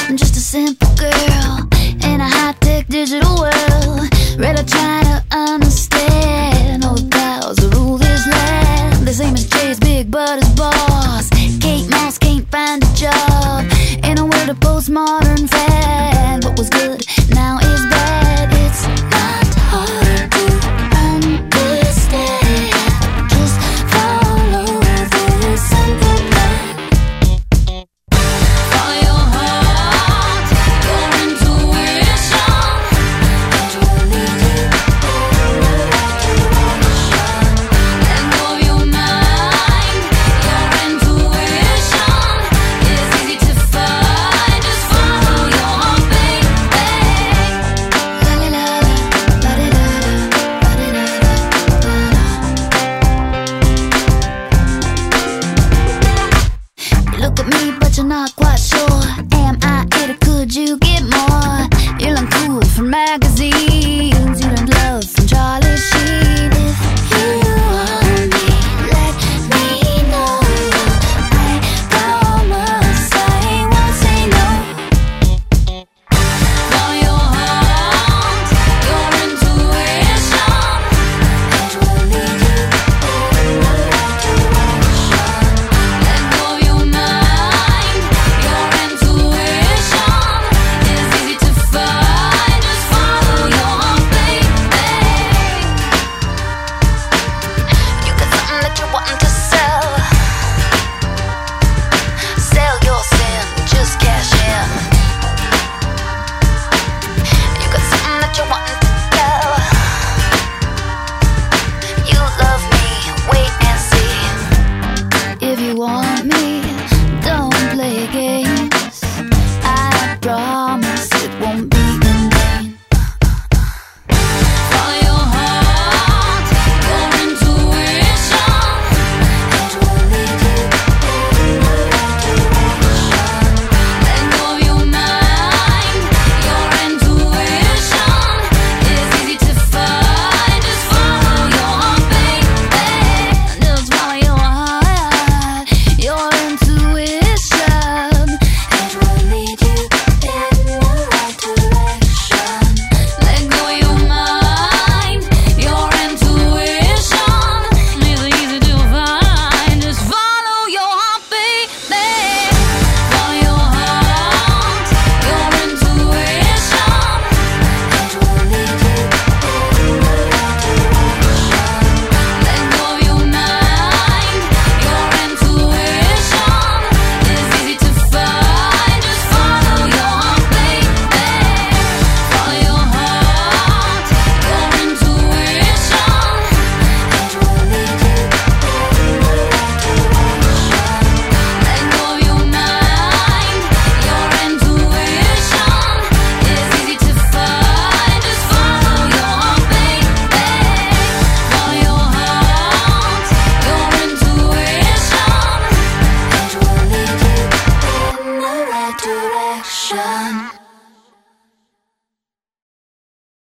I'm just a simple girl in a high-tech digital world. Rather try to understand all the powers that rule this land. The same as Jay's big but his boss. Kate Moss can't find a job in a world of postmodern fad. What was good now is bad. It's not hard to understand. Just follow this simple plan. Follow your heart, your intuition. It will lead you in the right direction. Let go of your mind, your intuition is easy to find. Just follow your heart, baby. La la la la, la di da da, la di da da, da da. You look at me, but you're not quite sure.